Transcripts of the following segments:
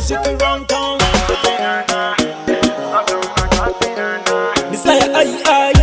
city round town. Messiah, aye.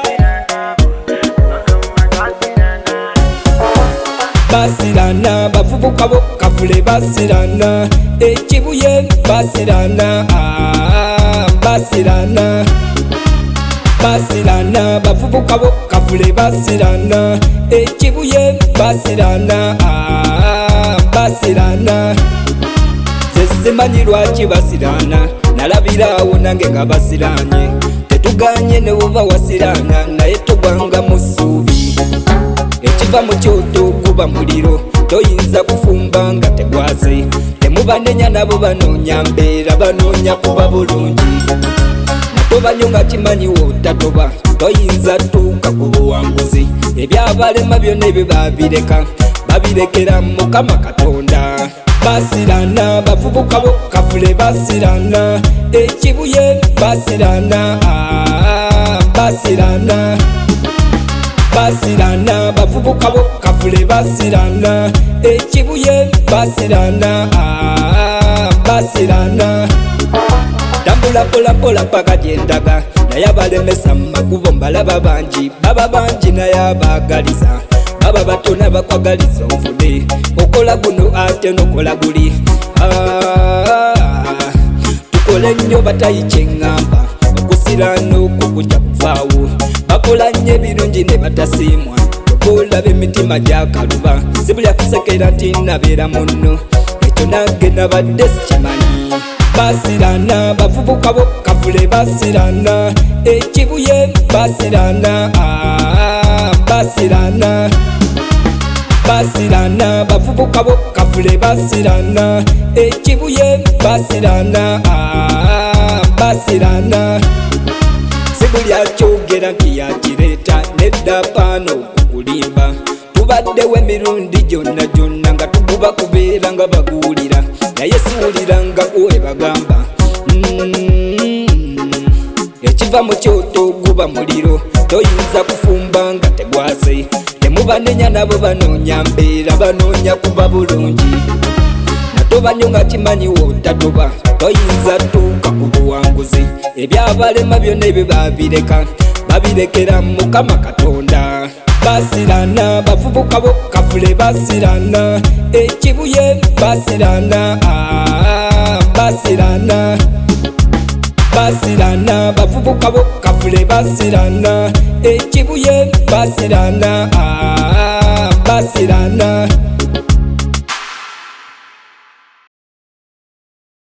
Basirana, bavubuka bo kavule basirana, ekibuye basirana, basirana. Basirana, bavubuka bo kavule basirana, ekibuye basirana, basirana. Simanyi lwaki basirana, nalabirawo nange nga basiranye. Tetuganye ne bwoba wasirana, naye tugwanga mu ssuubi. Ekiva mu kyoto kuba muliro, toyinza kufumba nga tegwaze. Temubanenya nabo banoonya mbeera, banoonya kuba bulungi. Natobanyo nga kimanyi wotatoba, toyinza tuuka ku buwanguzi. Ebyabalema byonna ebyo babirekera Mukama Katonda. Basirana, bavubuka bo kavule basirana, ekibuye basirana, basirana. Basirana, bavubuka bo kavule basirana, ekibuye basirana, basirana. Tambula pola pola paka gyendaga, naye abalemesa mu makubo mbalaba bangi, baba bangi naye abagaliza. Baba batona bakwagaliza onfune, okola guno ate nokola guli. Tukole nnyo batayi kyeŋŋamba, okusirana okwo kujja kuvaawo. Bakola nnyo ebirungi ne batasiimwa, tokola b'emitima gyakaluba. Sibulya kusekera nti nabeera munno, ekyo nange nabadde sikimanyi. Basirana, bavubuka bo kavule basirana, ekibuye basirana, basirana. Basirana, bavubuka bo kavule basirana, ekibuye basirana, basirana. Sibulya kyogera nti yakireeta, nedda paano okukulimba. Tubaddewo emirundi gyonna gyonna nga tukuba kubeera nga baguwulira, naye siwulira nga kuwe bagamba. Ekiva mu kyoto kuba muliro, toyinza kufumba nga tegwaze. Temubanenya nabo banoonya mbeera, banoonya kuba bulungi. Natobanyo nga kimanyi wotatoba, toyinza tuuka ku buwanguzi. Ebyabalema byonna ebyo babirekera Mukama Katonda. Basirana, bavubuka bo kavule basirana, ekibuye basirana, basirana. Basirana, bavubuka bo kavule basirana, ekibuye basirana, basirana.